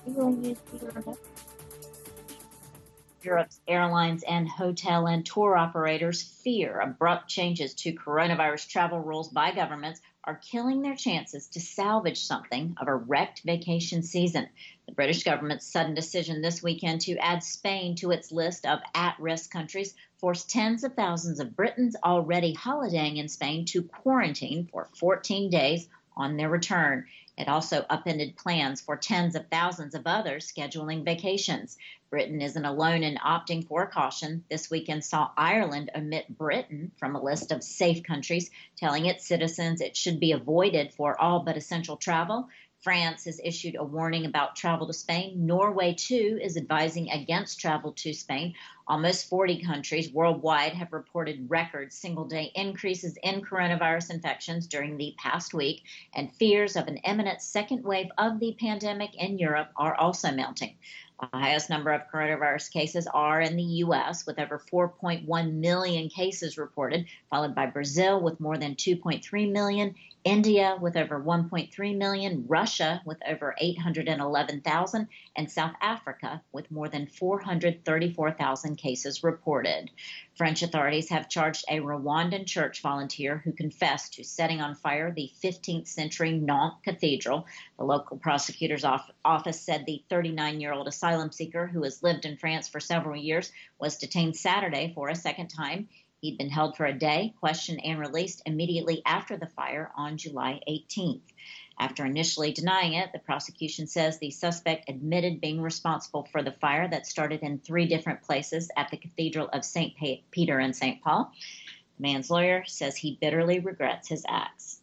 Europe's airlines and hotel and tour operators fear abrupt changes to coronavirus travel rules by governments are killing their chances to salvage something of a wrecked vacation season. The British government's sudden decision this weekend to add Spain to its list of at-risk countries forced tens of thousands of Britons already holidaying in Spain to quarantine for 14 days on their return. It also upended plans for tens of thousands of others scheduling vacations. Britain isn't alone in opting for caution. This weekend saw Ireland omit Britain from a list of safe countries, telling its citizens it should be avoided for all but essential travel. France has issued a warning about travel to Spain. Norway, too, is advising against travel to Spain. Almost 40 countries worldwide have reported record single-day increases in coronavirus infections during the past week, and fears of an imminent second wave of the pandemic in Europe are also mounting. The highest number of coronavirus cases are in the U.S., with over 4.1 million cases reported, followed by Brazil with more than 2.3 million, India with over 1.3 million, Russia with over 811,000, and South Africa with more than 434,000 cases reported. French authorities have charged a Rwandan church volunteer who confessed to setting on fire the 15th century Nantes Cathedral. The local prosecutor's office said the 39-year-old asylum seeker, who has lived in France for several years, was detained Saturday for a second time. He'd been held for a day, questioned, and released immediately after the fire on July 18th. After initially denying it, the prosecution says the suspect admitted being responsible for the fire that started in 3 different places at the Cathedral of St. Peter and St. Paul. The man's lawyer says he bitterly regrets his acts.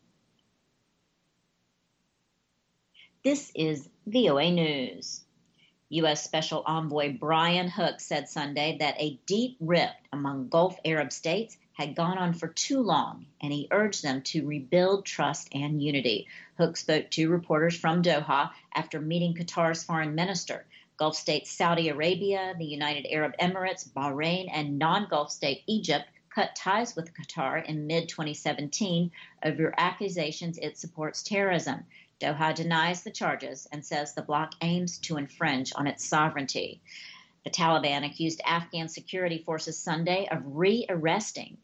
This is VOA News. U.S. Special Envoy Brian Hook said Sunday that a deep rift among Gulf Arab states had gone on for too long, and he urged them to rebuild trust and unity. Hook spoke to reporters from Doha after meeting Qatar's foreign minister. Gulf states Saudi Arabia, the United Arab Emirates, Bahrain, and non-Gulf state Egypt cut ties with Qatar in mid-2017 over accusations it supports terrorism. Doha denies the charges and says the bloc aims to infringe on its sovereignty. The Taliban accused Afghan security forces Sunday of rearresting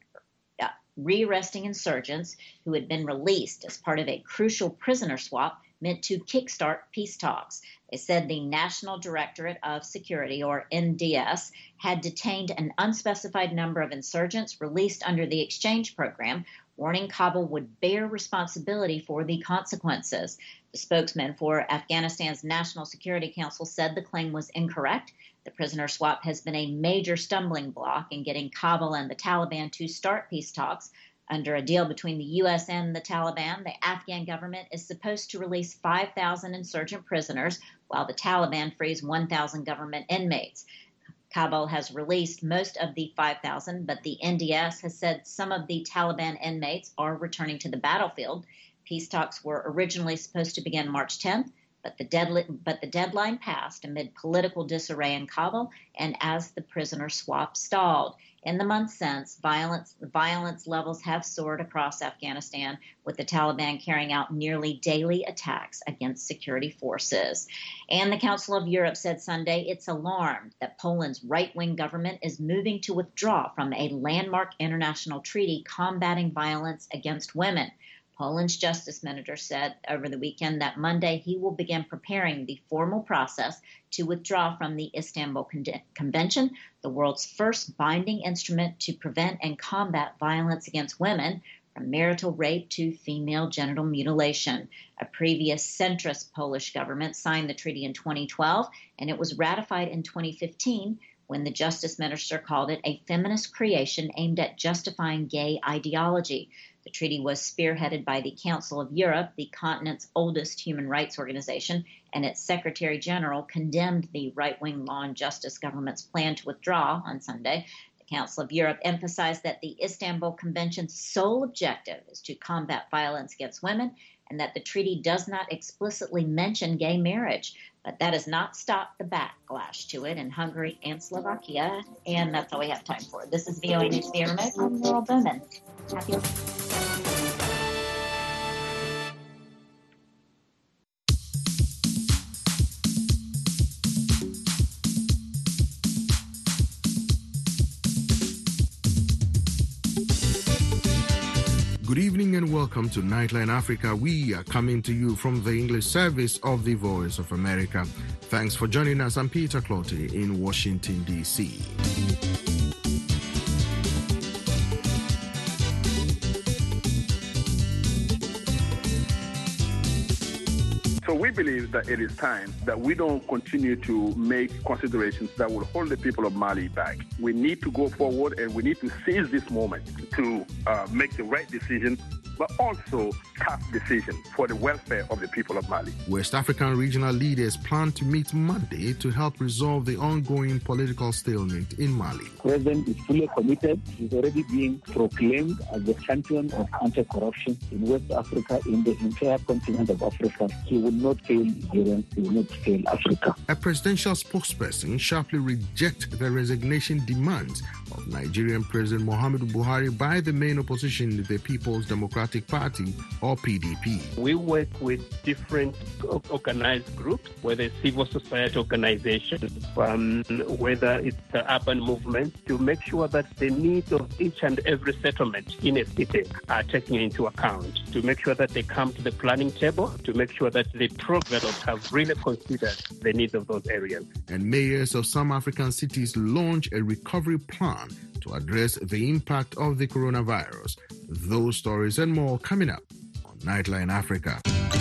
insurgents who had been released as part of a crucial prisoner swap meant to kickstart peace talks. They said the National Directorate of Security, or NDS, had detained an unspecified number of insurgents released under the exchange program, warning Kabul would bear responsibility for the consequences. The spokesman for Afghanistan's National Security Council said the claim was incorrect. The prisoner swap has been a major stumbling block in getting Kabul and the Taliban to start peace talks. Under a deal between the U.S. and the Taliban, the Afghan government is supposed to release 5,000 insurgent prisoners, while the Taliban frees 1,000 government inmates. Kabul has released most of the 5,000, but the NDS has said some of the Taliban inmates are returning to the battlefield. Peace talks were originally supposed to begin March 10th, but the deadline passed amid political disarray in Kabul and as the prisoner swap stalled. In the months since, violence levels have soared across Afghanistan, with the Taliban carrying out nearly daily attacks against security forces. And the Council of Europe said Sunday it's alarmed that Poland's right-wing government is moving to withdraw from a landmark international treaty combating violence against women. Poland's justice minister said over the weekend that Monday he will begin preparing the formal process to withdraw from the Istanbul Convention, the world's first binding instrument to prevent and combat violence against women, from marital rape to female genital mutilation. A previous centrist Polish government signed the treaty in 2012, and it was ratified in 2015 when the justice minister called it a feminist creation aimed at justifying gay ideology. The treaty was spearheaded by the Council of Europe, the continent's oldest human rights organization, and its Secretary General condemned the right-wing Law and Justice government's plan to withdraw on Sunday. The Council of Europe emphasized that the Istanbul Convention's sole objective is to combat violence against women and that the treaty does not explicitly mention gay marriage. But that has not stopped the backlash to it in Hungary and Slovakia. And that's all we have time for. This is VOA News via remote. I'm Laurel Bowman. Happy Good evening and welcome to Nightline Africa. We are coming to you from the English service of the Voice of America. Thanks for joining us. I'm Peter Clottey in Washington, D.C. So we believe that it is time that we don't continue to make considerations that will hold the people of Mali back. We need to go forward and we need to seize this moment to make the right decision, but also tough decision for the welfare of the people of Mali. West African regional leaders plan to meet Monday to help resolve the ongoing political stalemate in Mali. The president is fully committed. He's already being proclaimed as the champion of anti-corruption in West Africa, in the entire continent of Africa. He will not fail Nigerians. He will not fail Africa. A presidential spokesperson sharply rejects the resignation demands of Nigerian President Muhammadu Buhari by the main opposition, the People's Democratic Party, or PDP. We work with different organized groups, whether it's civil society organizations, whether it's the urban movement, to make sure that the needs of each and every settlement in a city are taken into account, to make sure that they come to the planning table, to make sure that the programs have really considered the needs of those areas. And mayors of some African cities launch a recovery plan to address the impact of the coronavirus. Those stories and more coming up on Nightline Africa.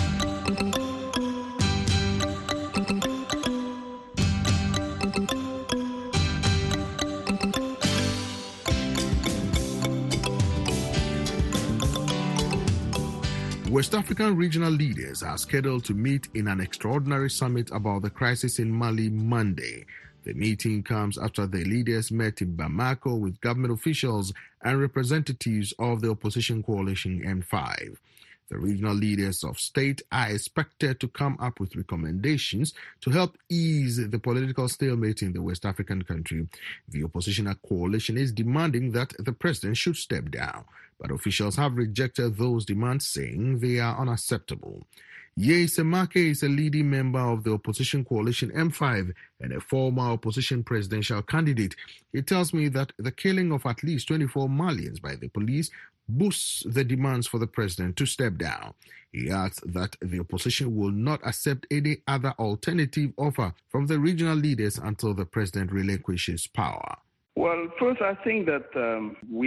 West African regional leaders are scheduled to meet in an extraordinary summit about the crisis in Mali Monday. The meeting comes after the leaders met in Bamako with government officials and representatives of the opposition coalition M5. The regional leaders of state are expected to come up with recommendations to help ease the political stalemate in the West African country. The opposition coalition is demanding that the president should step down, but officials have rejected those demands, saying they are unacceptable. Yei Semake is a leading member of the opposition coalition M5 and a former opposition presidential candidate. He tells me that the killing of at least 24 Malians by the police boosts the demands for the president to step down. He adds that the opposition will not accept any other alternative offer from the regional leaders until the president relinquishes power. Well, first, I think that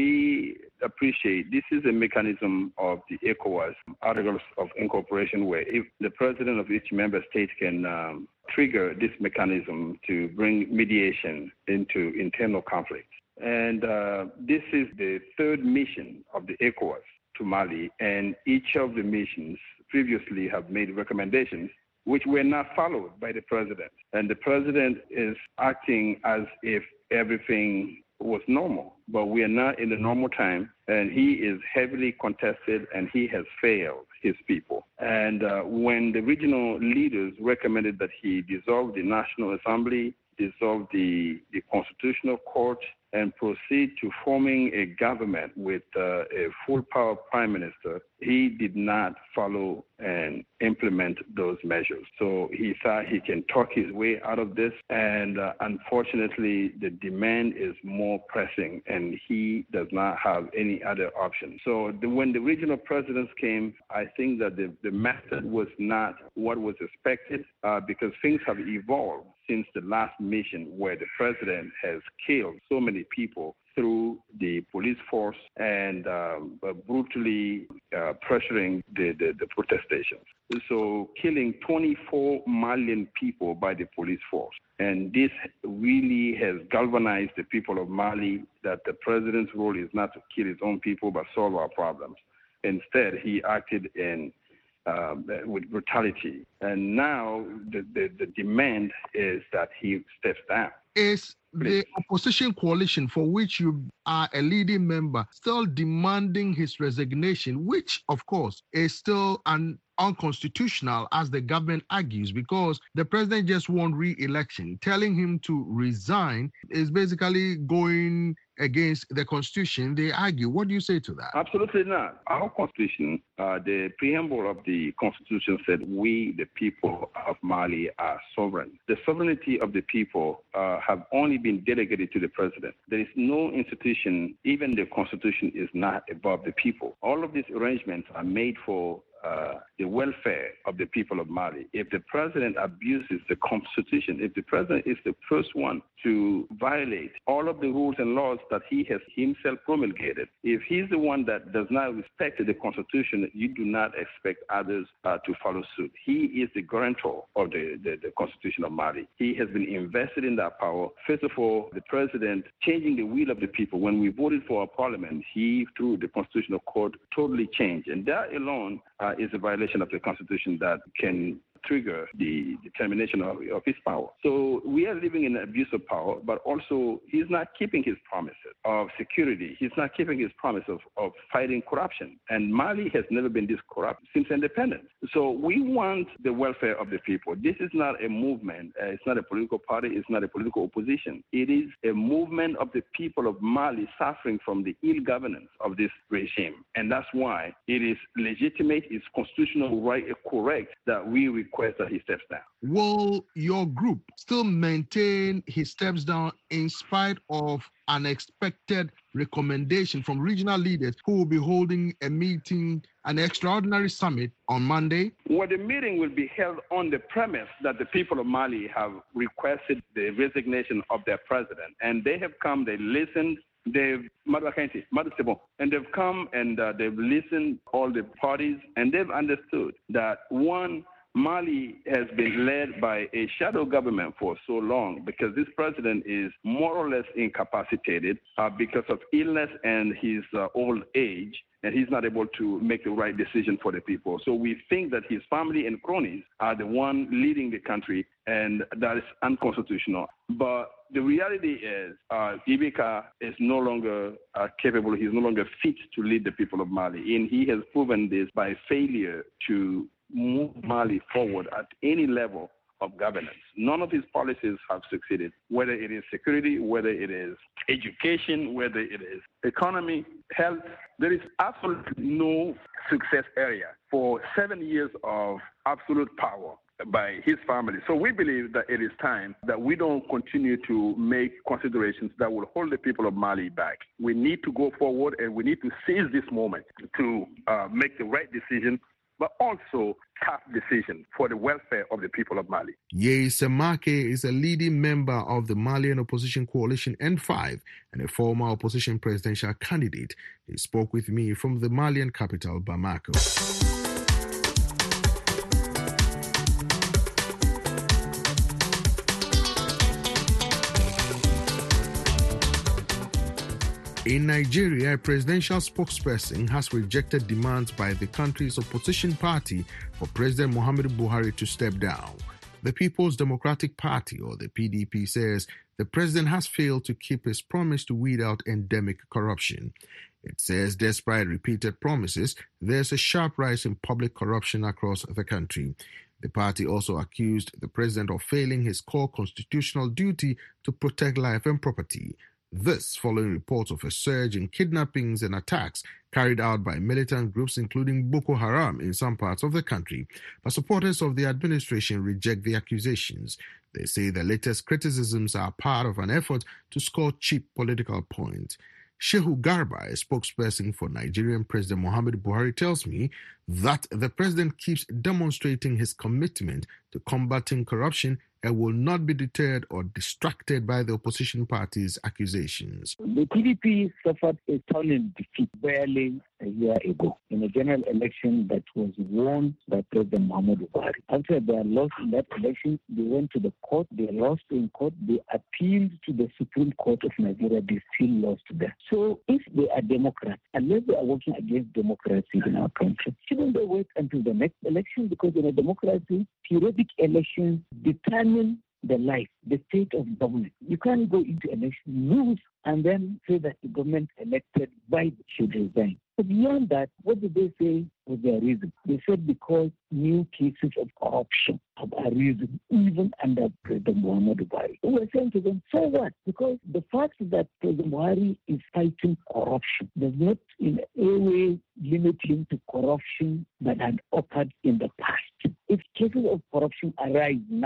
we appreciate this is a mechanism of the ECOWAS Articles of Incorporation, where if the president of each member state can trigger this mechanism to bring mediation into internal conflict. And this is the third mission of the ECOWAS to Mali, and each of the missions previously have made recommendations which were not followed by the president. And the president is acting as if everything was normal, but we are not in the normal time, and he is heavily contested and he has failed his people. And when the regional leaders recommended that he dissolve the National Assembly, dissolve the Constitutional Court, and proceed to forming a government with a full power prime minister, he did not follow and implement those measures. So he thought he can talk his way out of this, and unfortunately the demand is more pressing and he does not have any other option. So when the regional presidents came, I think that the method was not what was expected because things have evolved since the last mission, where the president has killed so many people through the police force and brutally pressuring the protestations. So killing 24 million people by the police force. And this really has galvanized the people of Mali that the president's role is not to kill his own people but solve our problems. Instead, he acted with brutality. And now the demand is that he steps down. Is the opposition coalition, for which you are a leading member, still demanding his resignation, which, of course, is still unconstitutional, as the government argues, because the president just won re-election? Telling him to resign is basically going against the Constitution, they argue. What do you say to that? Absolutely not. Our Constitution, the preamble of the Constitution said, we, the people of Mali, are sovereign. The sovereignty of the people have only been delegated to the president. There is no institution, even the constitution is not above the people. All of these arrangements are made for the welfare of the people of Mali. If the president abuses the constitution, if the president is the first one to violate all of the rules and laws that he has himself promulgated, if he's the one that does not respect the constitution, you do not expect others to follow suit. He is the guarantor of the constitution of Mali. He has been invested in that power. First of all, the president changing the will of the people. When we voted for our parliament, he, through the constitutional court, totally changed. And that alone is a violation of the Constitution that can trigger the termination of his power. So we are living in an abuse of power, but also he's not keeping his promises of security. He's not keeping his promise of fighting corruption. And Mali has never been this corrupt since independence. So we want the welfare of the people. This is not a movement. It's not a political party. It's not a political opposition. It is a movement of the people of Mali suffering from the ill governance of this regime. And that's why it is legitimate, it's constitutional right, correct that we request that he steps down. Will your group still maintain he steps down in spite of an expected recommendation from regional leaders who will be holding a meeting, an extraordinary summit on Monday? Well, the meeting will be held on the premise that the people of Mali have requested the resignation of their president. And they have come, they listened, and they've come and they've listened all the parties, and they've understood that one, Mali has been led by a shadow government for so long because this president is more or less incapacitated because of illness and his old age, and he's not able to make the right decision for the people. So we think that his family and cronies are the one leading the country, and that is unconstitutional. But the reality is Ibeka is no longer capable, he's no longer fit to lead the people of Mali, and he has proven this by failure to move Mali forward at any level of governance. None of his policies have succeeded, whether it is security, whether it is education, whether it is economy, health. There is absolutely no success area for 7 years of absolute power by his family. So we believe that it is time that we don't continue to make considerations that will hold the people of Mali back. We need to go forward, and we need to seize this moment to make the right decision, but also tough decision for the welfare of the people of Mali. Yei Semake is a leading member of the Malian opposition coalition N5 and a former opposition presidential candidate. He spoke with me from the Malian capital, Bamako. In Nigeria, a presidential spokesperson has rejected demands by the country's opposition party for President Muhammadu Buhari to step down. The People's Democratic Party, or the PDP, says the president has failed to keep his promise to weed out endemic corruption. It says despite repeated promises, there's a sharp rise in public corruption across the country. The party also accused the president of failing his core constitutional duty to protect life and property. This following reports of a surge in kidnappings and attacks carried out by militant groups including Boko Haram in some parts of the country. But supporters of the administration reject the accusations. They say the latest criticisms are part of an effort to score cheap political points. Shehu Garba, a spokesperson for Nigerian President Muhammadu Buhari, tells me that the president keeps demonstrating his commitment to combating corruption and will not be deterred or distracted by the opposition party's accusations. The PDP suffered a stunning defeat barely a year ago in a general election that was won by President Muhammadu Buhari. After they lost in that election, they went to the court, they lost in court, they appealed to the Supreme Court of Nigeria, they still lost there. So if they are Democrats, unless they are working against democracy in our country, shouldn't they wait until the next election? Because in a democracy, periodic elections determine the life, the state of government. You can't go into election, lose, and then say that the government elected by the should resign. But beyond that, what did they say was their reason? They said because new cases of corruption have arisen even under President Muhammadu Buhari. We were saying to them, so what? Because the fact that President Buhari is fighting corruption does not in any way limit him to corruption that had occurred in the past. If cases of corruption arise now,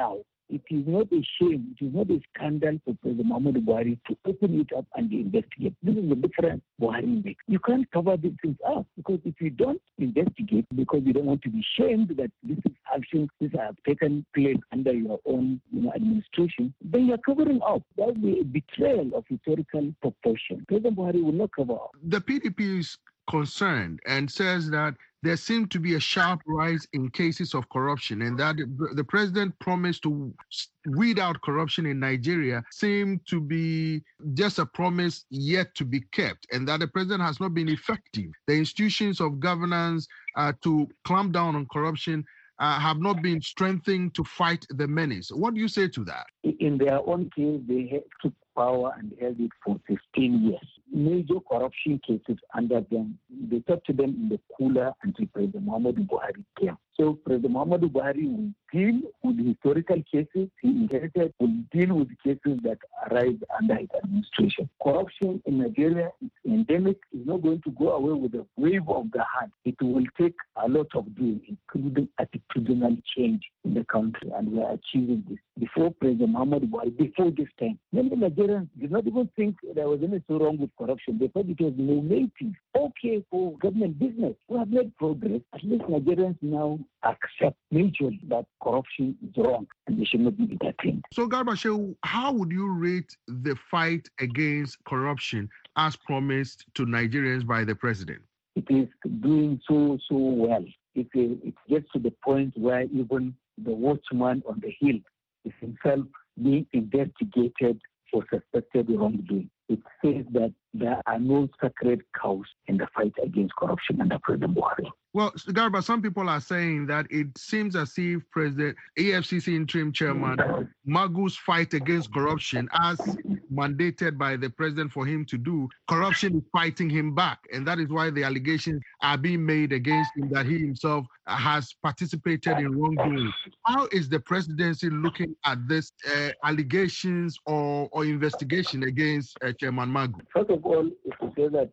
it is not a shame, it is not a scandal for President Muhammadu Buhari to open it up and investigate. This is the difference Buhari makes. You can't cover these things up because if you don't investigate because you don't want to be shamed that this is actions that have taken place under your own administration, then you're covering up. That will be a betrayal of historical proportion. President Buhari will not cover up. The PDP is concerned and says that there seems to be a sharp rise in cases of corruption and that the president promised to weed out corruption in Nigeria seemed to be just a promise yet to be kept and that the president has not been effective. The institutions of governance to clamp down on corruption have not been strengthened to fight the menace. What do you say to that? In their own case, they took power and held it for 15 years. Major corruption cases under them, they talked to them in the cooler until President Muhammadu Buhari came. So President Muhammadu Buhari will deal with the historical cases he inherited, will deal with the cases that arise under his administration. Corruption in Nigeria is endemic. It's not going to go away with a wave of the hand. It will take a lot of doing, including attitudinal change in the country, and we are achieving this. Before President Muhammadu Buhari, before this time, many Nigerians did not even think there was anything wrong with corruption. They thought it was normative, okay for government business. We have made progress. At least Nigerians now accept majorly that corruption is wrong and they should not be entertained. So, Garba Shehu, how would you rate the fight against corruption as promised to Nigerians by the president? It is doing so well. It gets to the point where even the watchman on the hill is himself being investigated for suspected wrongdoing. It says that there are no sacred cows in the fight against corruption under President Buhari. Well, Garba, some people are saying that it seems as if President EFCC interim chairman Magu's fight against corruption, as mandated by the president for him to do, corruption is fighting him back. And that is why the allegations are being made against him that he himself has participated in wrongdoing. How is the presidency looking at this allegations or investigation against Chairman Magu? First of all, is to say that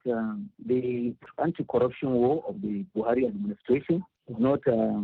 the anti-corruption war of the Buhari administration is not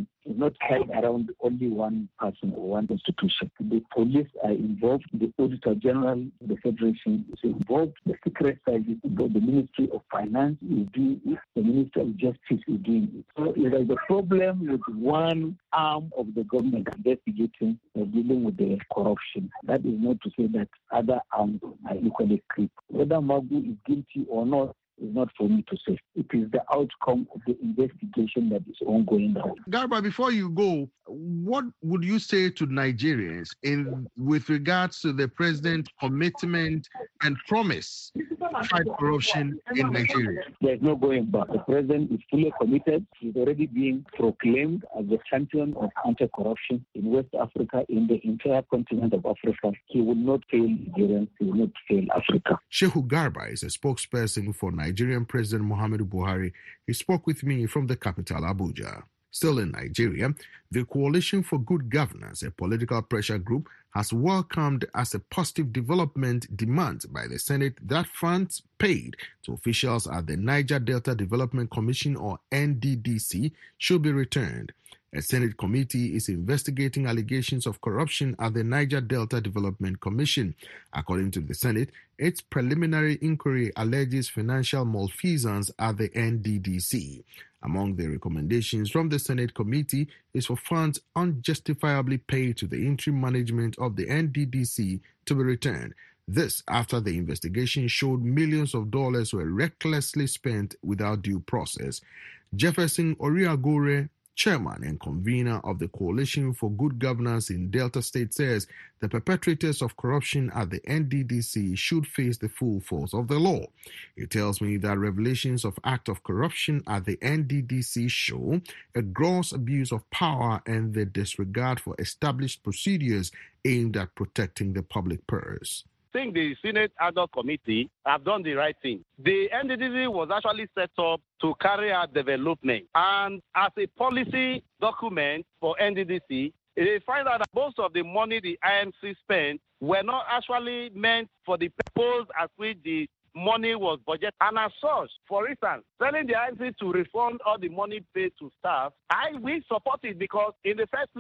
tied around only one person or one institution. The police are involved, the Auditor General, the Federation is involved, the Secret Service is involved, the Ministry of Finance is doing it, the Ministry of Justice is doing it. So there is a problem with one arm of the government investigating or dealing with the corruption. That is not to say that other arms are equally critical. Whether Magu is guilty or not is not for me to say. It is the outcome of the investigation that is ongoing now. Garba, before you go, what would you say to Nigerians with regards to the president's commitment and promise to fight corruption in Nigeria? There is no going back. The president is fully committed. He's already being proclaimed as the champion of anti-corruption in West Africa, in the entire continent of Africa. He will not fail Nigerians. He will not fail Africa. Shehu Garba is a spokesperson for Nigerian President Muhammadu Buhari. He spoke with me from the capital, Abuja. Still in Nigeria, the Coalition for Good Governance, a political pressure group, has welcomed as a positive development demands by the Senate that funds paid to officials at the Niger Delta Development Commission, or NDDC, should be returned. A Senate committee is investigating allegations of corruption at the Niger Delta Development Commission. According to the Senate, its preliminary inquiry alleges financial malfeasance at the NDDC. Among the recommendations from the Senate committee is for funds unjustifiably paid to the interim management of the NDDC to be returned. This after the investigation showed millions of dollars were recklessly spent without due process. Jefferson Oriagore, chairman and convener of the Coalition for Good Governance in Delta State, says the perpetrators of corruption at the NDDC should face the full force of the law. He tells me that revelations of acts of corruption at the NDDC show a gross abuse of power and the disregard for established procedures aimed at protecting the public purse. I think the Senate ad hoc committee have done the right thing. The NDDC was actually set up to carry out development. And as a policy document for NDDC, they find out that most of the money the IMC spent were not actually meant for the purpose at which the money was budgeted. And as such, for instance, telling the IMC to refund all the money paid to staff, we support it because in the first place,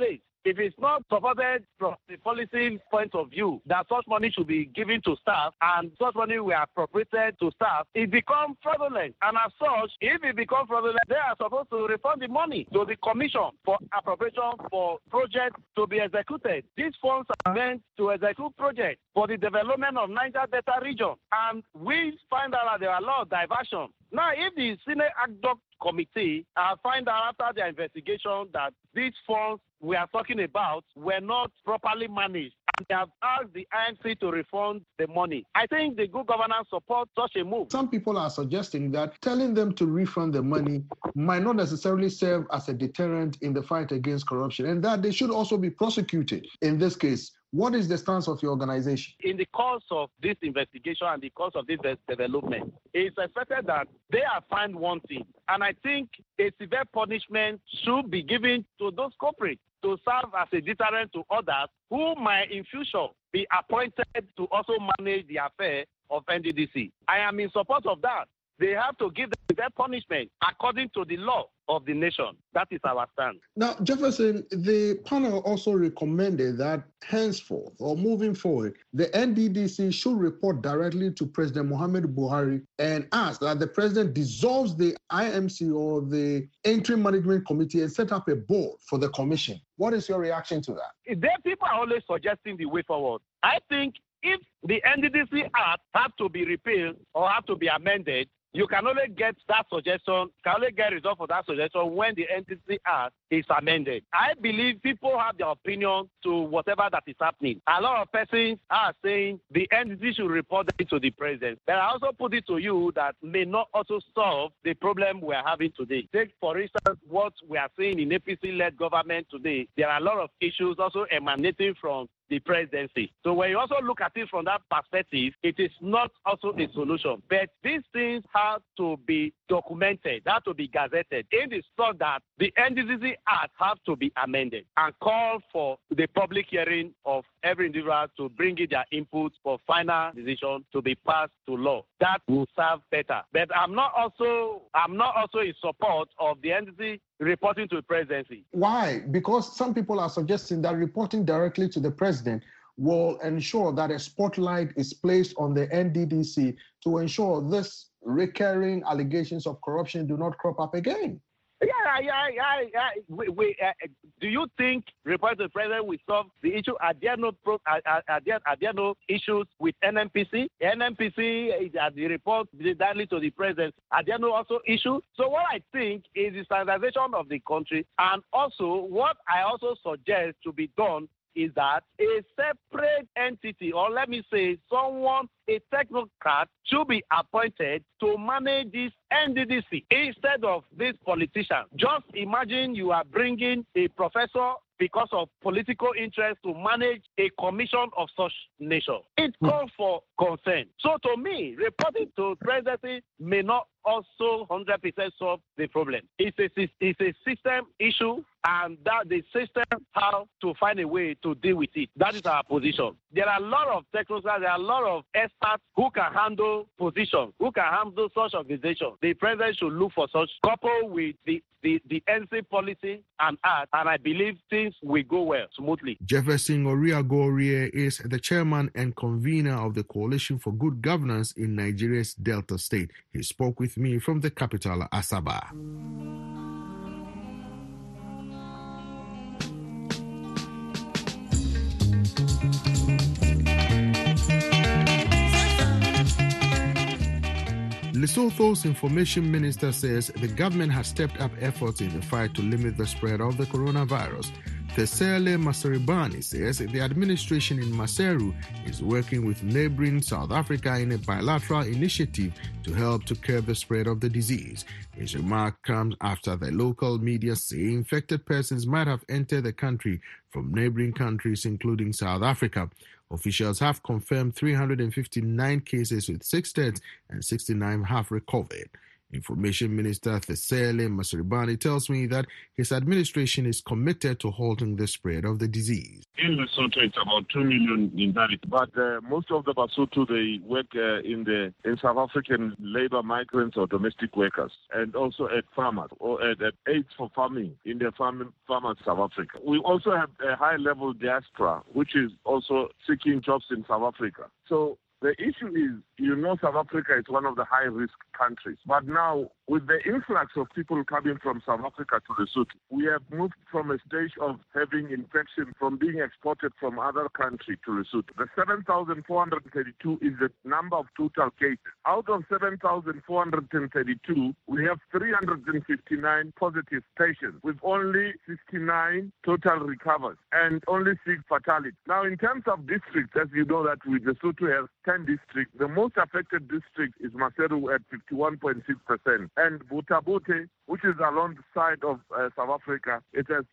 if it's not supported from the policy point of view that such money should be given to staff and such money were appropriated to staff, it becomes fraudulent. And as such, if it becomes fraudulent, they are supposed to refund the money to the commission for appropriation for projects to be executed. These funds are meant to execute projects for the development of Niger Delta region. And we find out that there are a lot of diversion. Now, if the Senate Ad Hoc Committee find out after their investigation that these funds we are talking about were not properly managed, and they have asked the IMC to refund the money, I think the good governance supports such a move. Some people are suggesting that telling them to refund the money might not necessarily serve as a deterrent in the fight against corruption, and that they should also be prosecuted in this case. What is the stance of your organization? In the course of this investigation and the course of this development, it's expected that they are found wanting. And I think a severe punishment should be given to those culprits to serve as a deterrent to others who might in future be appointed to also manage the affair of NDDC. I am in support of that. They have to give them their punishment according to the law of the nation. That is our stand. Now, Jefferson, the panel also recommended that henceforth or moving forward, the NDDC should report directly to President Muhammadu Buhari and ask that the president dissolves the IMC or the Interim Management Committee and set up a board for the commission. What is your reaction to that? People are always suggesting the way forward. I think if the NDDC Act have to be repealed or have to be amended, you can only get that suggestion, can only get result for that suggestion when the NDDC Act is amended. I believe people have their opinion to whatever that is happening. A lot of persons are saying the NDDC should report it to the president. But I also put it to you that may not also solve the problem we are having today. Take, for instance, what we are seeing in APC-led government today. There are a lot of issues also emanating from the presidency. So when you also look at it from that perspective, it is not also a solution. But these things have to be documented, have to be gazetted in the sort that the NDDC Act have to be amended and call for the public hearing of every individual to bring in their input for final decision to be passed to law. That will serve better. But I'm not also in support of the NDDC reporting to the presidency. Why? Because some people are suggesting that reporting directly to the president will ensure that a spotlight is placed on the NDDC to ensure this recurring allegations of corruption do not crop up again. Do you think reporting to the president will solve the issue? Are there no issues with NNPC? NNPC is at the report directly to the president. Are there no also issues? So what I think is the standardization of the country, and also what I also suggest to be done is that a separate entity, or let me say someone, a technocrat, should be appointed to manage this NDDC instead of this politician. Just imagine you are bringing a professor because of political interest to manage a commission of such nature. It calls for consent. So to me, reporting to presidency may not also 100% solve the problem. It's a system issue, and that the system how to find a way to deal with it. That is our position. There are a lot of technocrats, there are a lot of experts who can handle positions, who can handle such organizations. The president should look for such, coupled with the NC policy and act, and I believe things will go well, smoothly. Jefferson Oriago-Orie is the chairman and convener of the Coalition for Good Governance in Nigeria's Delta State. He spoke with me from the capital, Asaba. Lesotho's information minister says the government has stepped up efforts in the fight to limit the spread of the coronavirus. Tesele Masaribani says the administration in Maseru is working with neighboring South Africa in a bilateral initiative to help to curb the spread of the disease. His remark comes after the local media say infected persons might have entered the country from neighboring countries, including South Africa. Officials have confirmed 359 cases, with 6 deaths and 69 have recovered. Information Minister Thesele Masribani tells me that his administration is committed to halting the spread of the disease. In Lesotho, it's about 2 million in that, but most of the Basotho, they work in South African labor migrants or domestic workers, and also at farmers or at aids for farming in the farmers South Africa. We also have a high-level diaspora, which is also seeking jobs in South Africa. So the issue is, South Africa is one of the high-risk countries. But now, with the influx of people coming from South Africa to Lesotho, we have moved from a stage of having infection from being exported from other countries to Lesotho. The 7,432 is the number of total cases. Out of 7,432, we have 359 positive patients, with only 69 total recovers and only 6 fatalities. Now, in terms of districts, as you know that Lesotho has 10 districts, the most affected district is Maseru at 51.6%. And Butabote, which is along the side of South Africa, it has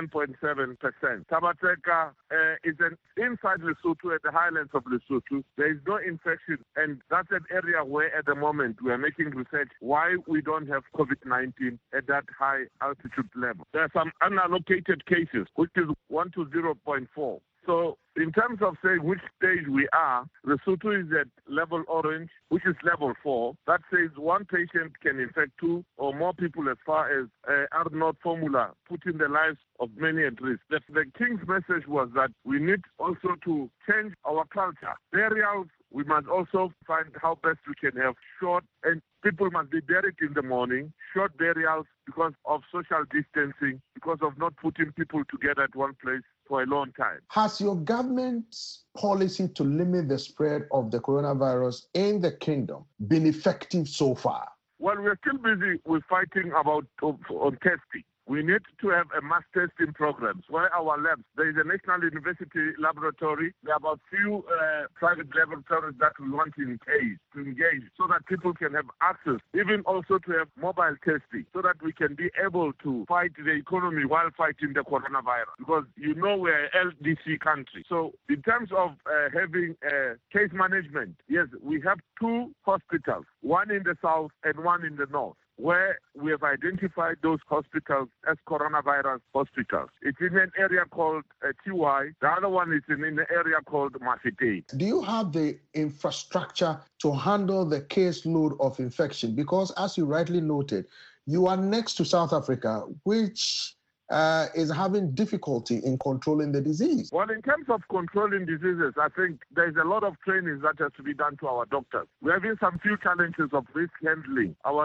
11.7%. Tabateka is inside Lesotho, at the highlands of Lesotho. There is no infection, and that's an area where at the moment we are making research why we don't have COVID-19 at that high altitude level. There are some unallocated cases, which is 1 to 0.4. So in terms of saying which stage we are, Lesotho is at level orange, which is level 4. That says one patient can infect 2 or more people, as far as Arnold formula, putting the lives of many at risk. The King's message was that we need also to change our culture. Burials, we must also find how best we can have short, and people must be buried in the morning, short burials because of social distancing, because of not putting people together at one place for a long time. Has your government's policy to limit the spread of the coronavirus in the kingdom been effective so far? Well, we're still busy with fighting on testing. We need to have a mass testing programs where our labs, there is a National University laboratory, there are about few private laboratories that we want to engage so that people can have access, even also to have mobile testing, so that we can be able to fight the economy while fighting the coronavirus. Because we're an LDC country. So in terms of having case management, yes, we have 2 hospitals, one in the south and one in the north, where we have identified those hospitals as coronavirus hospitals. It's in an area called TY. The other one is in an area called Mafete. Do you have the infrastructure to handle the caseload of infection? Because as you rightly noted, you are next to South Africa, which is having difficulty in controlling the disease. Well, in terms of controlling diseases, I think there's a lot of training that has to be done to our doctors. We're having some few challenges of risk handling. Our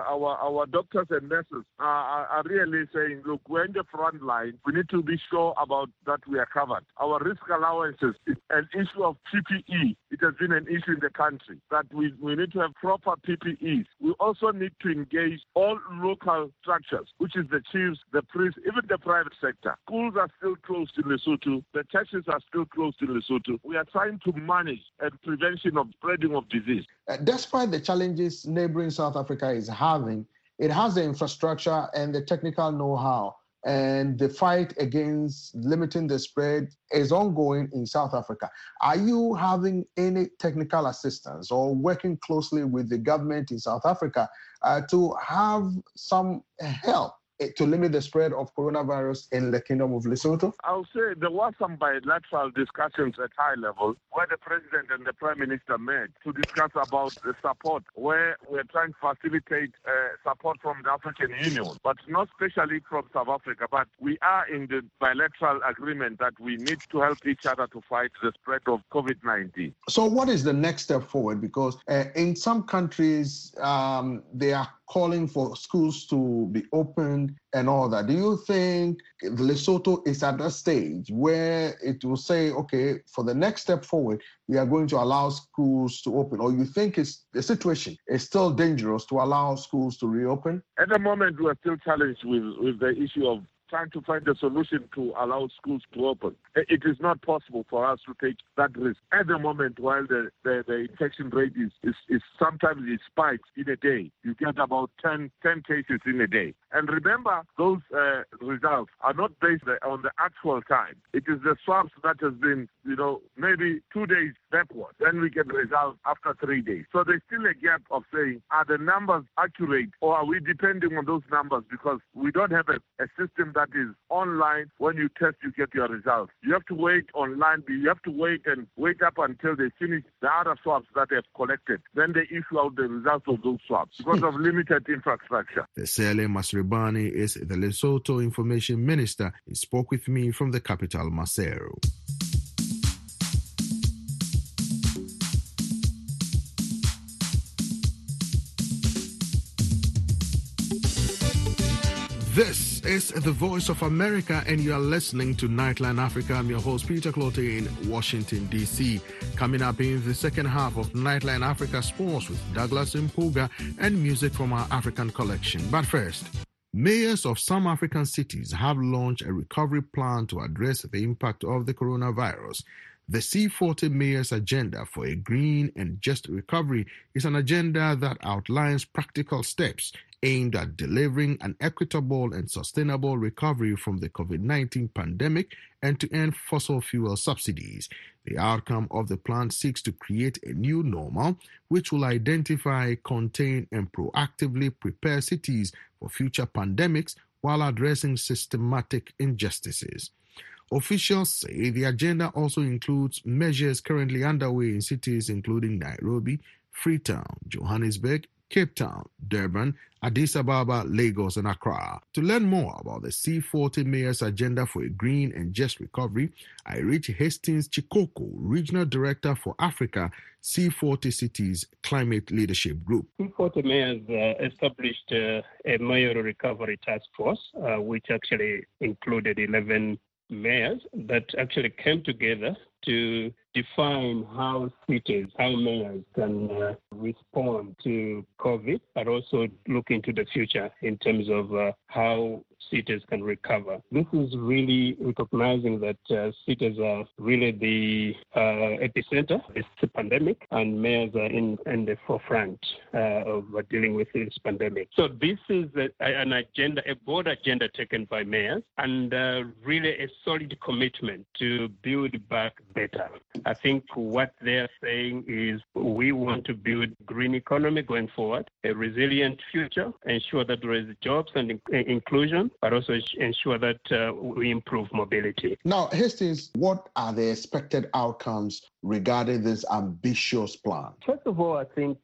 doctors and nurses are really saying, look, we're in the front line. We need to be sure about that we are covered. Our risk allowances is an issue of PPE. It has been an issue in the country that we need to have proper PPEs. We also need to engage all local structures, which is the chiefs, the priests, even the private sector. Schools are still closed in Lesotho. The churches are still closed in Lesotho. We are trying to manage and prevention of spreading of disease. Despite the challenges neighboring South Africa is having, it has the infrastructure and the technical know-how, and the fight against limiting the spread is ongoing in South Africa. Are you having any technical assistance or working closely with the government in South Africa to have some help to limit the spread of coronavirus in the Kingdom of Lesotho? I'll say there were some bilateral discussions at high level where the President and the Prime Minister met to discuss about the support, where we're trying to facilitate support from the African Union, but not especially from South Africa. But we are in the bilateral agreement that we need to help each other to fight the spread of COVID-19. So what is the next step forward? Because in some countries, they are calling for schools to be opened and all that. Do you think Lesotho is at that stage where it will say, okay, for the next step forward, we are going to allow schools to open? Or you think the situation is still dangerous to allow schools to reopen? At the moment, we are still challenged with the issue of trying to find a solution to allow schools to open. It is not possible for us to take that risk at the moment while the infection rate is sometimes it spikes in a day. You get about 10 cases in a day. And remember, those results are not based on the actual time. It is the swabs that has been, maybe 2 days backward. Then we get results after 3 days. So there's still a gap of saying, are the numbers accurate or are we depending on those numbers? Because we don't have a system that is online. When you test, you get your results. You have to wait online. You have to wait up until they finish the other swabs that they have collected. Then they issue out the results of those swabs because of limited infrastructure. Tesele Masribani is the Lesotho Information Minister. He spoke with me from the capital, Maseru. This is the Voice of America, and you are listening to Nightline Africa. I'm your host, Peter Clote, in Washington, D.C. Coming up in the second half of Nightline Africa Sports with Douglas Mpuga and music from our African collection. But first, mayors of some African cities have launched a recovery plan to address the impact of the coronavirus. The C40 Mayors Agenda for a Green and Just Recovery is an agenda that outlines practical steps aimed at delivering an equitable and sustainable recovery from the COVID-19 pandemic and to end fossil fuel subsidies. The outcome of the plan seeks to create a new normal which will identify, contain, and proactively prepare cities for future pandemics while addressing systematic injustices. Officials say the agenda also includes measures currently underway in cities including Nairobi, Freetown, Johannesburg, Cape Town, Durban, Addis Ababa, Lagos, and Accra. To learn more about the C40 Mayors Agenda for a Green and Just Recovery, I reached Hastings Chikoko, Regional Director for Africa, C40 Cities Climate Leadership Group. C40 Mayors established a mayoral recovery task force, which actually included 11 mayors that actually came together to define how mayors can respond to COVID, but also look into the future in terms of how cities can recover. This is really recognizing that cities are really the epicenter of this pandemic, and mayors are in the forefront of dealing with this pandemic. So this is an agenda, a bold agenda taken by mayors, and really a solid commitment to build back better. I think what they're saying is we want to build green economy going forward, a resilient future, ensure that there is jobs and inclusion, but also ensure that we improve mobility. Now, Hastings, what are the expected outcomes regarding this ambitious plan? First of all, I think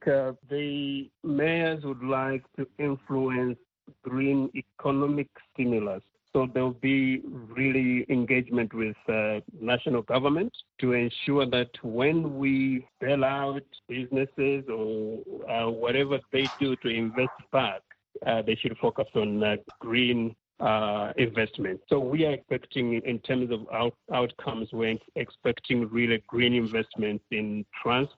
the mayors would like to influence green economic stimulus. So there'll be really engagement with national government to ensure that when we bail out businesses or whatever they do to invest back, they should focus on green investment. So we are expecting, in terms of outcomes, we're expecting really green investments in transport,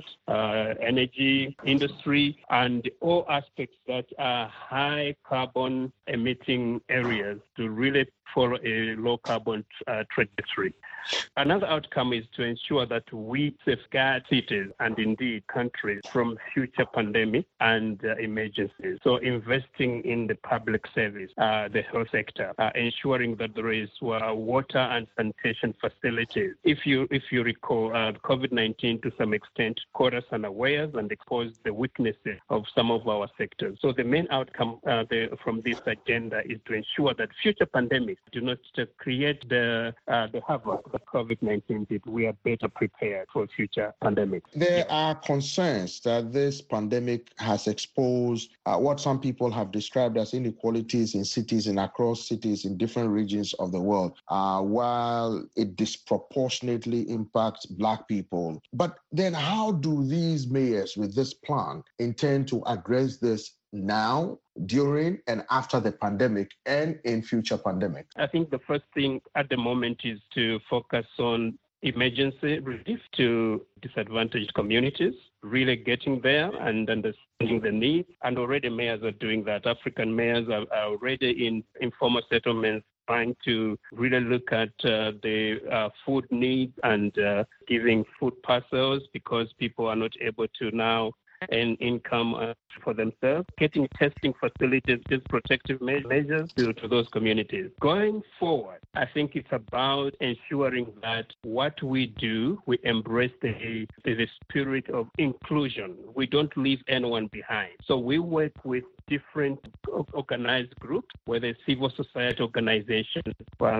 energy, industry, and all aspects that are high carbon emitting areas to really follow a low carbon trajectory. Another outcome is to ensure that we safeguard cities and indeed countries from future pandemic and emergencies. So investing in the public service, the health sector, ensuring that there is water and sanitation facilities. If you recall, COVID-19 to some extent caught us unawares and exposed the weaknesses of some of our sectors. So the main outcome from this agenda is to ensure that future pandemics do not create the havoc that COVID-19 did. We are better prepared for future pandemics. There are concerns that this pandemic has exposed what some people have described as inequalities in cities and across cities in different regions of the world, while it disproportionately impacts Black people. But then how do these mayors with this plan intend to address this now, during and after the pandemic and in future pandemics? I think the first thing at the moment is to focus on emergency relief to disadvantaged communities, really getting there and understanding the needs. And already mayors are doing that. African mayors are already in informal settlements trying to really look at the food needs and giving food parcels because people are not able to now and income for themselves, getting testing facilities, just protective measures to those communities. Going forward, I think it's about ensuring that what we do, we embrace the spirit of inclusion. We don't leave anyone behind. So we work with different organized groups, whether it's civil society organizations,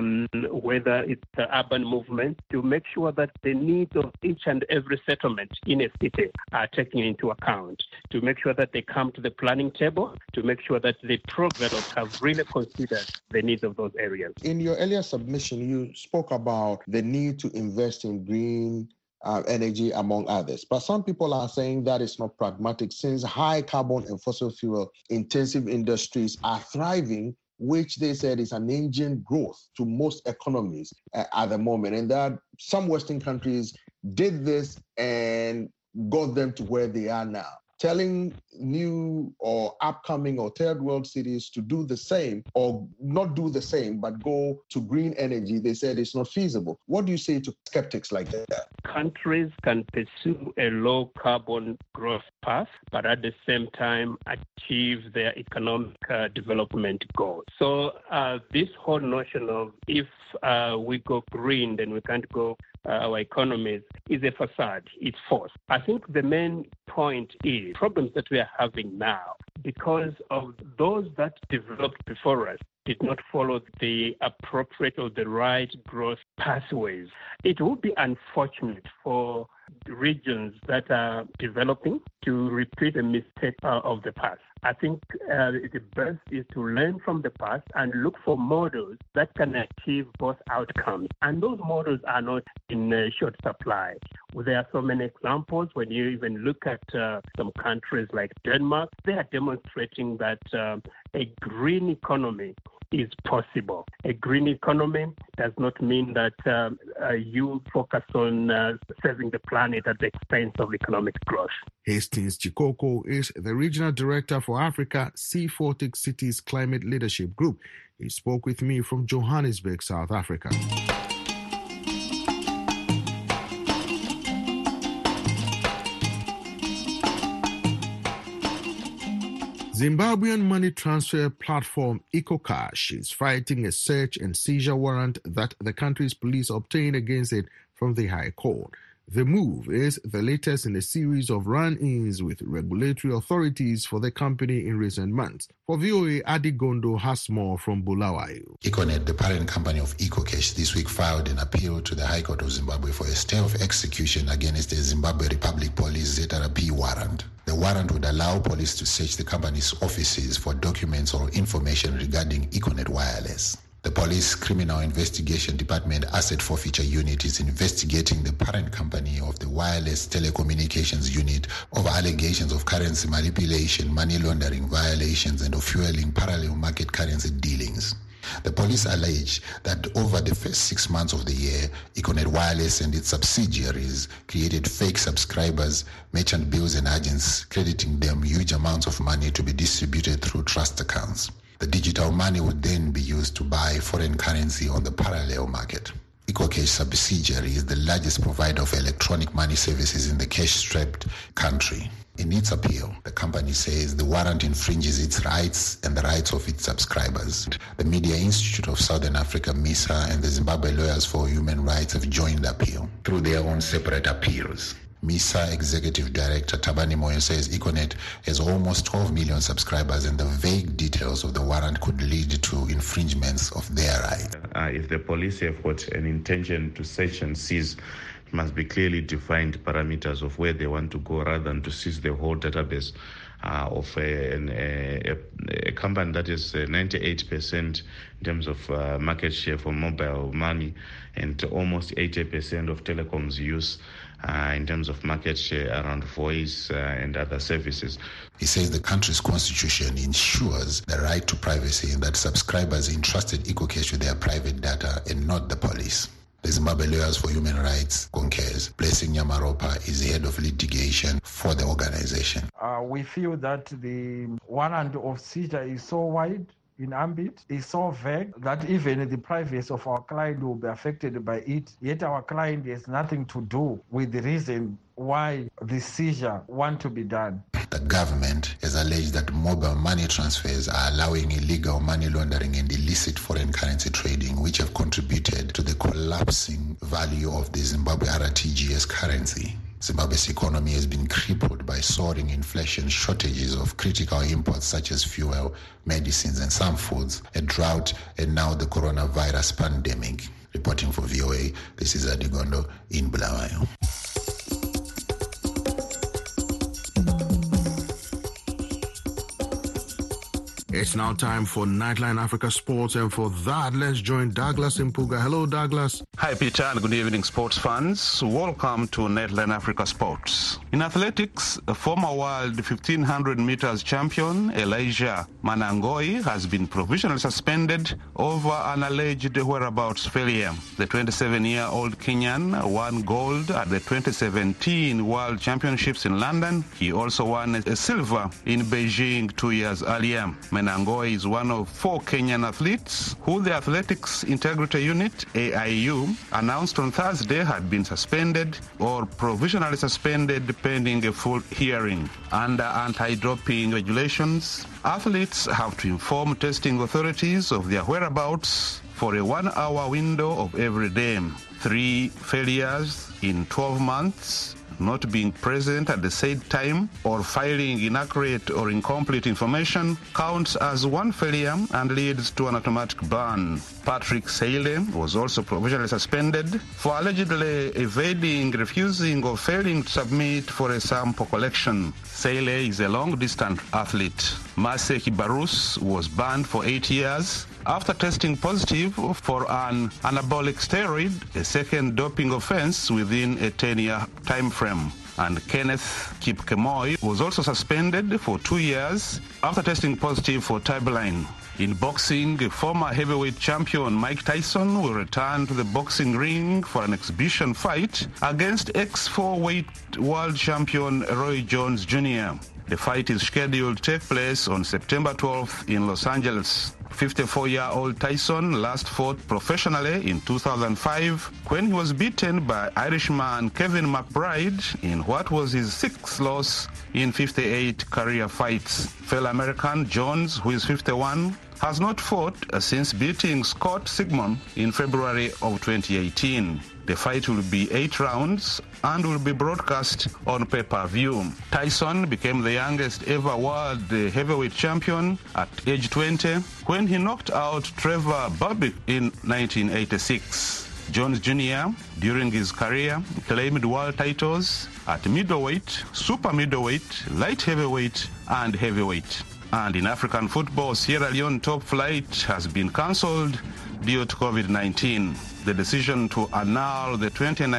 whether it's the urban movement, to make sure that the needs of each and every settlement in a city are taken into account, to make sure that they come to the planning table, to make sure that the programs have really considered the needs of those areas. In your earlier submission, you spoke about the need to invest in green energy, among others. But some people are saying that is not pragmatic since high carbon and fossil fuel intensive industries are thriving, which they said is an engine growth to most economies at the moment. And that some Western countries did this and got them to where they are now. Telling new or upcoming or third world cities to do the same or not do the same, but go to green energy, they said it's not feasible. What do you say to skeptics like that? Countries can pursue a low carbon growth path, but at the same time achieve their economic development goals. So this whole notion of if we go green, then we can't go our economies is a facade. It's false. I think the main point is problems that we are having now because of those that developed before us did not follow the appropriate or the right growth pathways. It would be unfortunate for regions that are developing to repeat a mistake of the past. I think the best is to learn from the past and look for models that can achieve both outcomes. And those models are not in short supply. There are so many examples. When you even look at some countries like Denmark, they are demonstrating that a green economy is possible. A green economy does not mean that you focus on saving the planet at the expense of economic growth. Hastings Chikoko is the Regional Director for Africa, C40 Cities Climate Leadership Group. He spoke with me from Johannesburg, South Africa. Zimbabwean money transfer platform EcoCash is fighting a search and seizure warrant that the country's police obtained against it from the High Court. The move is the latest in a series of run-ins with regulatory authorities for the company in recent months. For VOA, Adi Gondo has more from Bulawayo. Econet, the parent company of EcoCash, this week filed an appeal to the High Court of Zimbabwe for a stay of execution against the Zimbabwe Republic Police ZRP warrant. The warrant would allow police to search the company's offices for documents or information regarding Econet Wireless. The Police Criminal Investigation Department Asset Forfeiture Unit is investigating the parent company of the Wireless Telecommunications Unit over allegations of currency manipulation, money laundering violations, and of fueling parallel market currency dealings. The police allege that over the first 6 months of the year, Econet Wireless and its subsidiaries created fake subscribers, merchant bills and agents, crediting them huge amounts of money to be distributed through trust accounts. The digital money would then be used to buy foreign currency on the parallel market. EcoCash subsidiary is the largest provider of electronic money services in the cash-strapped country. In its appeal, the company says the warrant infringes its rights and the rights of its subscribers. The Media Institute of Southern Africa, MISA, and the Zimbabwe Lawyers for Human Rights have joined the appeal through their own separate appeals. MISA Executive Director Tabani Moyo says Econet has almost 12 million subscribers and the vague details of the warrant could lead to infringements of their rights. If the police have got an intention to search and seize, it must be clearly defined parameters of where they want to go rather than to seize the whole database of a company that is 98% in terms of market share for mobile money and almost 80% of telecoms use in terms of market share around voice and other services. He says the country's constitution ensures the right to privacy and that subscribers entrusted EcoCash with their private data and not the police. The Zimbabwe Lawyers for Human Rights concurs. Blessing Nyamaropa is the head of litigation for the organization. We feel that the warrant of seizure is so wide in ambit, is so vague that even the privacy of our client will be affected by it. Yet our client has nothing to do with the reason why the seizure want to be done. the government has alleged that mobile money transfers are allowing illegal money laundering and illicit foreign currency trading, which have contributed to the collapsing value of the Zimbabwe RTGS currency. Zimbabwe's economy has been crippled by soaring inflation, shortages of critical imports such as fuel, medicines, and some foods, a drought, and now the coronavirus pandemic. Reporting for VOA, this is Adigondo in Bulawayo. It's now time for Nightline Africa Sports, and for that, let's join Douglas Mpuga. Hello, Douglas. Hi, Peter, and good evening, sports fans. Welcome to Nightline Africa Sports. In athletics, a former world 1500 meters champion, Elijah Manangoi, has been provisionally suspended over an alleged whereabouts failure. The 27-year-old Kenyan won gold at the 2017 World Championships in London. He also won a silver in Beijing 2 years earlier. Manangoi is one of 4 Kenyan athletes who the Athletics Integrity Unit, AIU, announced on Thursday had been suspended or provisionally suspended pending a full hearing. Under anti-doping regulations, athletes have to inform testing authorities of their whereabouts for a 1-hour window of every day. 3 failures in 12 months, not being present at the said time, or filing inaccurate or incomplete information counts as 1 failure and leads to an automatic ban. Patrick Seile was also provisionally suspended for allegedly evading, refusing, or failing to submit for a sample collection. Seile is a long-distance athlete. Maseki Barus was banned for 8 years after testing positive for an anabolic steroid, a second doping offense within a 10-year time frame. And Kenneth Kipkemoy was also suspended for 2 years after testing positive for Tiberline. In boxing, former heavyweight champion Mike Tyson will return to the boxing ring for an exhibition fight against ex-4-weight world champion Roy Jones Jr. The fight is scheduled to take place on September 12th in Los Angeles. 54-year-old Tyson last fought professionally in 2005 when he was beaten by Irishman Kevin McBride in what was his 6th loss in 58 career fights. Fellow American Jones, who is 51, has not fought since beating Scott Sigmon in February of 2018. The fight will be 8 rounds and will be broadcast on pay-per-view. Tyson became the youngest ever world heavyweight champion at age 20 when he knocked out Trevor Berbick in 1986. Jones Jr., during his career, claimed world titles at middleweight, super middleweight, light heavyweight, and heavyweight. And in African football, Sierra Leone top flight has been cancelled due to COVID-19. The decision to annul the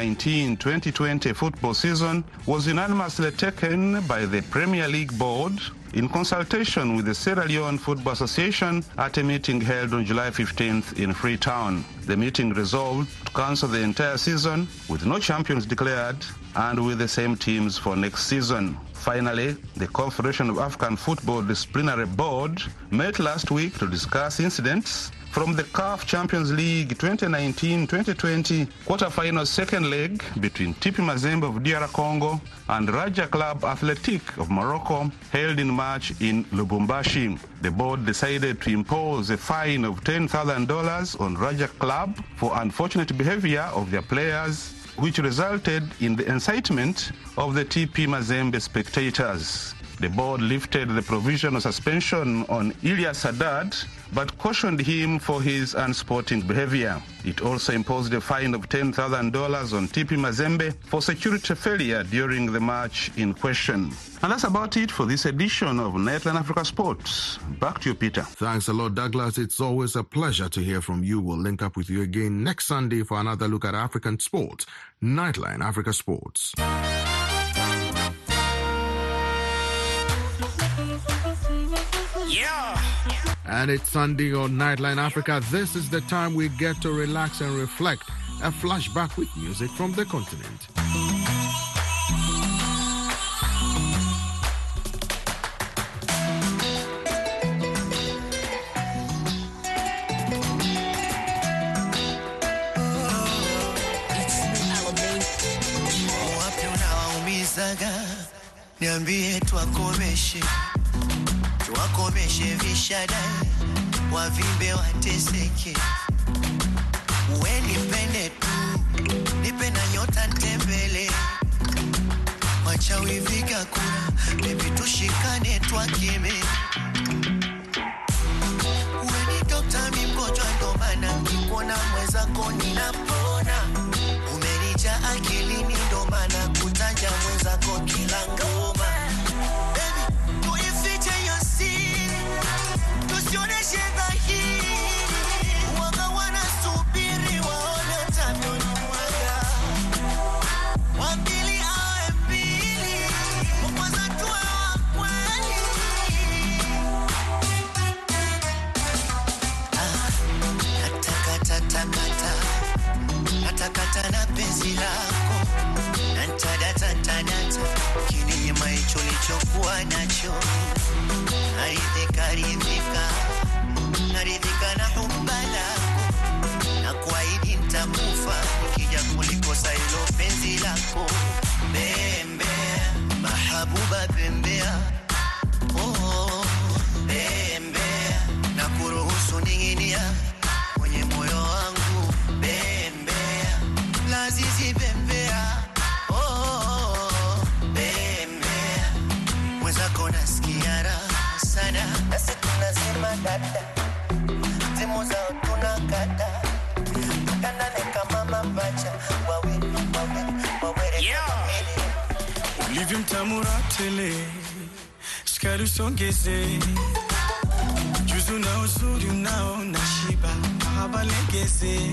2019-2020 football season was unanimously taken by the Premier League Board in consultation with the Sierra Leone Football Association at a meeting held on July 15th in Freetown. The meeting resolved to cancel the entire season with no champions declared and with the same teams for next season. Finally, the Confederation of African Football Disciplinary Board met last week to discuss incidents from the CAF Champions League 2019-2020 quarterfinal second leg between TP Mazembe of DR Congo and Raja Club Athletic of Morocco held in March in Lubumbashi. The board decided to impose a fine of $10,000 on Raja Club for unfortunate behavior of their players, which resulted in the incitement of the TP Mazembe spectators. The board lifted the provisional suspension on Ilyas Haddad, but cautioned him for his unsporting behavior. It also imposed a fine of $10,000 on TP Mazembe for security failure during the match in question. And that's about it for this edition of Nightline Africa Sports. Back to you, Peter. Thanks a lot, Douglas. It's always a pleasure to hear from you. We'll link up with you again next Sunday for another look at African sports. Nightline Africa Sports. Yeah. And it's Sunday on Nightline Africa. This is the time we get to relax and reflect. A flashback with music from the continent. niambie tuwakomeshe vishadai, wavimbe wateseke. Uwe nipende tu, nipe na nyota ntembele, wachawi vika kura, baby tushikane twakeme. Uwe ni dokta mi mgonjwa ndo maana nikikuona mwenzako ninapona. Umenija akilini ndo maana kutaja mwenzako kila ngoma. Baby, tuifiche hiyo siri, tusioneshe dhahiri. Wanga wanasubiri waone tavyoni mwaga. Wambili awe mbili, mkwaza tuwe wa kweli. Natakata na penzi lako, nantadata kinyima hicho lichokuwa nacho. Naridhika na humba lako, na kuahidi nitakufa nikija kulikosa hilo penzi lako. Bembea mahabuba, bembea oh, bembea na kuruhusu ning'inia kwenye moyo wangu. Bembea lazizi, bembea oh, bembea mwenzako nasikia raha sana. Nasi tunasema dada, timu zao tunakata, tukandane kama mapacha, wawili ulivyo mtamura tele, sukari usongeze, juzu na uzuri unao na shiba habalegeze.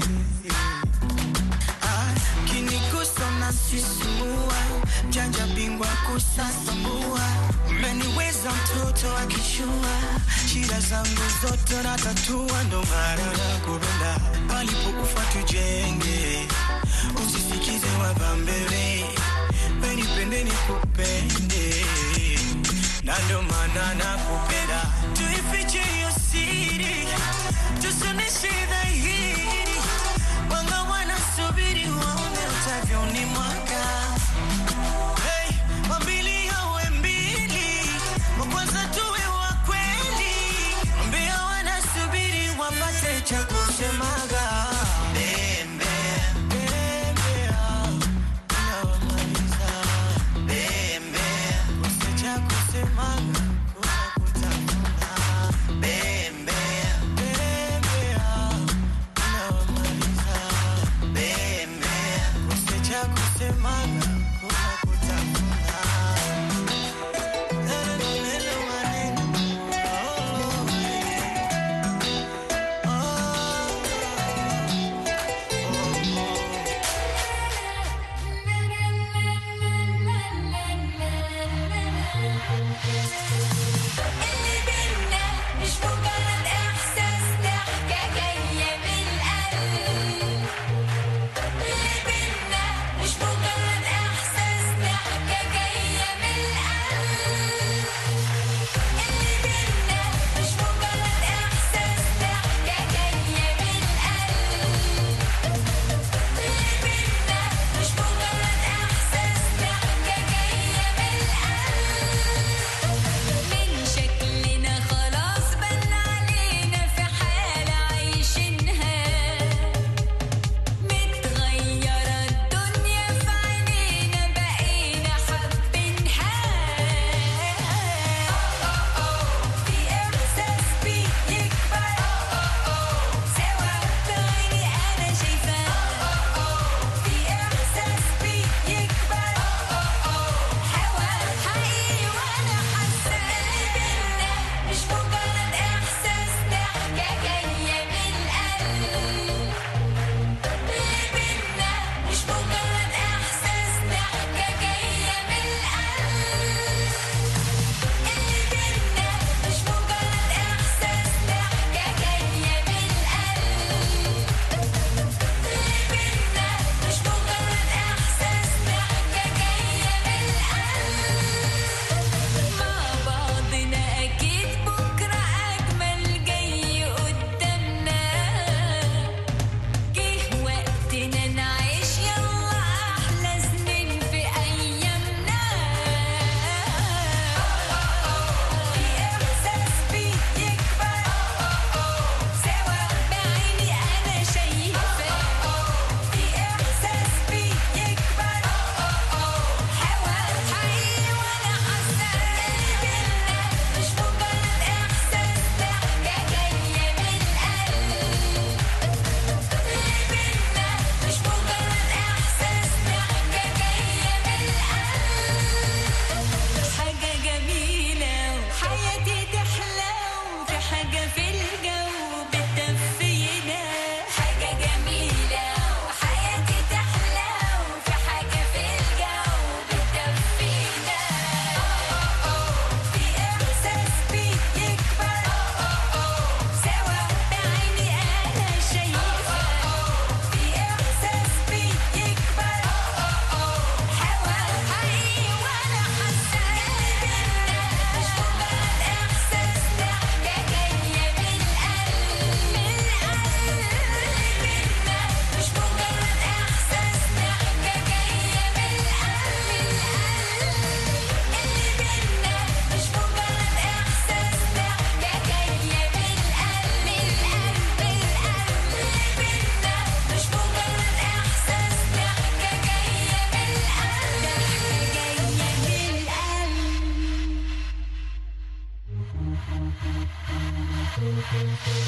Kinigusa na sisimua, janja bingwa kusasambua. Umeniweza mtoto akishua, shida zangu zote natatua. Ndo maana nakupenda, palipokufa tujenge, usisikize wabambele. Wenipende nikupende, na ndo maana nakupenda. Tuifiche hiyo siri, tusioneshe dhahiri. Wanga wanasubiri waone utavyoni mwaka. Hey, wambili awe mbili, wakwanza tuwe wa kweli. Mbea wanasubiri wapate cha kusemaga. Bembea, bembea, unawamaliza. Bembea, usecha kusemaga, kuna kutafuna. Bembea, bembea, unawamaliza. Bembea, usecha kusemaga.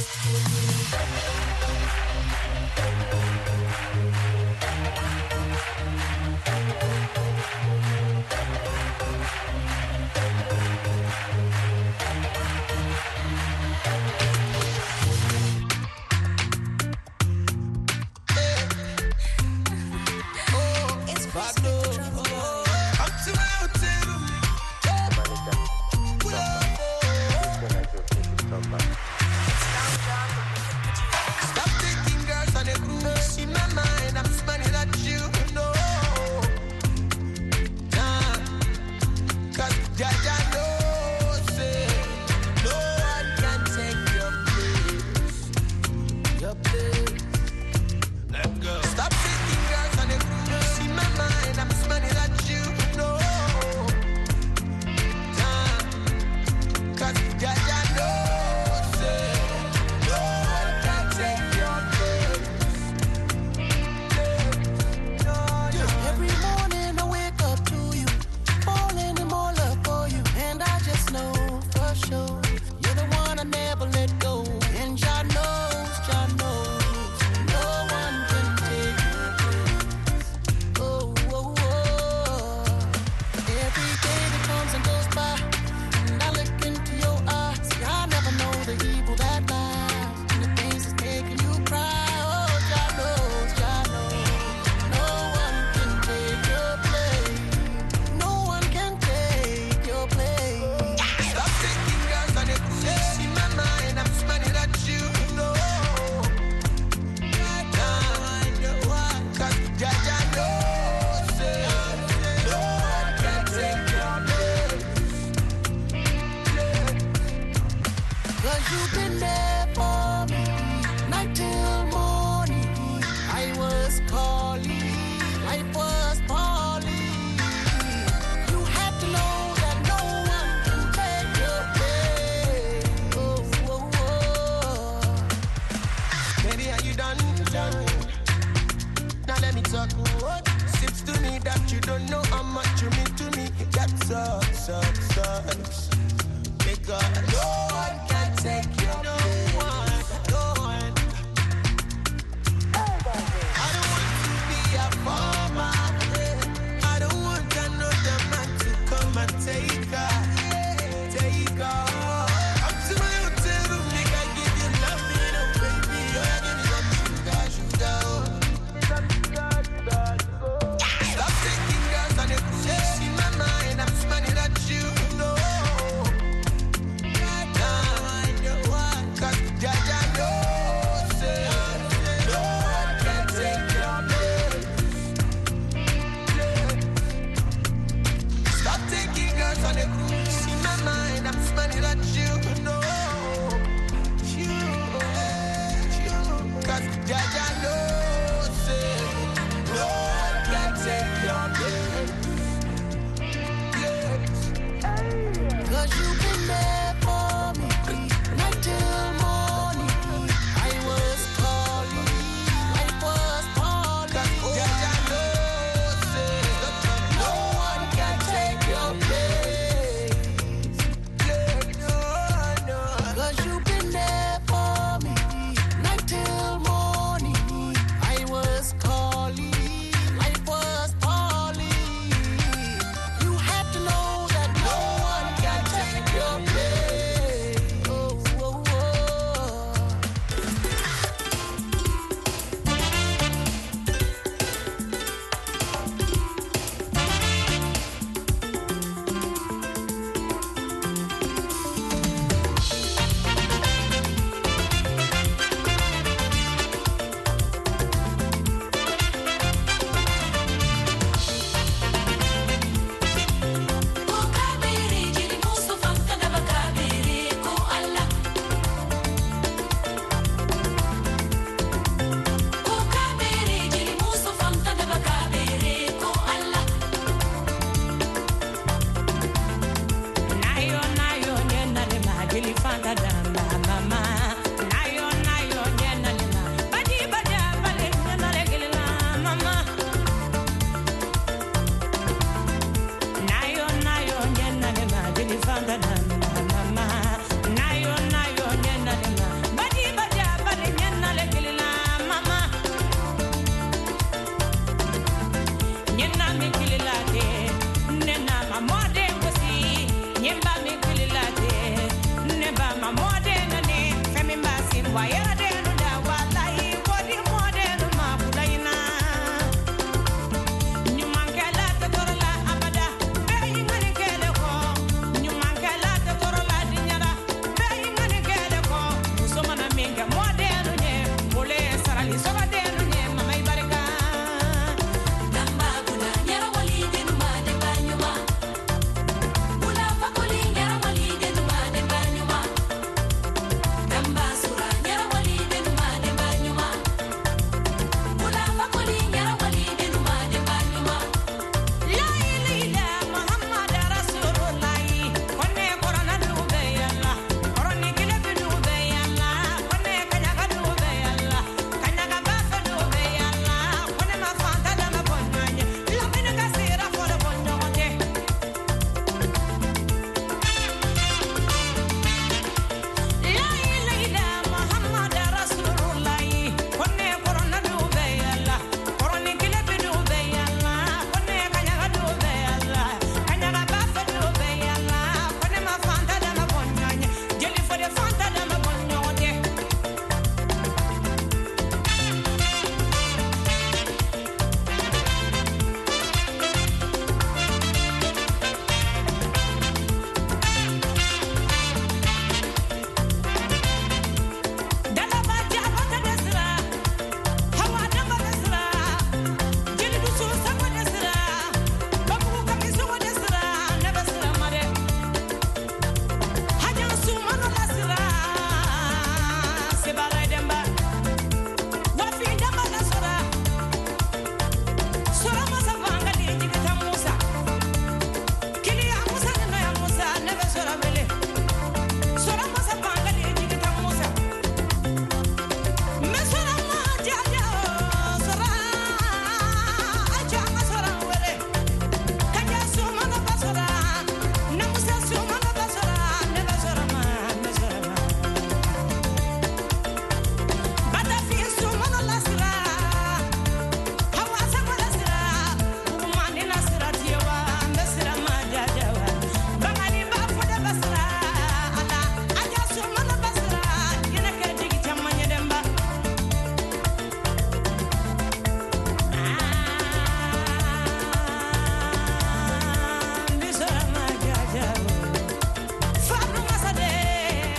Badi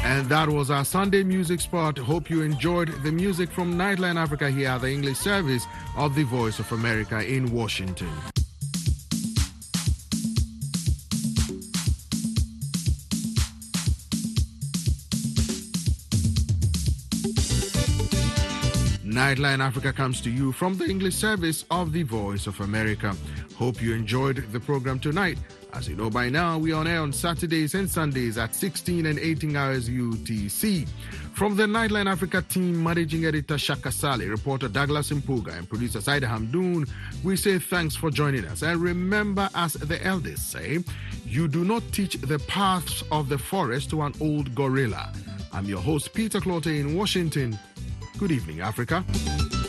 And that was our Sunday music spot. Hope you enjoyed the music from Nightline Africa here at the English service of the Voice of America in Washington. Nightline Africa comes to you from the English service of the Voice of America. Hope you enjoyed the program tonight. As you know by now, we are on air on Saturdays and Sundays at 16 and 18 hours UTC. From the Nightline Africa team, managing editor Shaka Sali, reporter Douglas Mpuga, and producer Saida Hamdoun, we say thanks for joining us. And remember, as the elders say, you do not teach the paths of the forest to an old gorilla. I'm your host, Peter Clote in Washington. Good evening, Africa.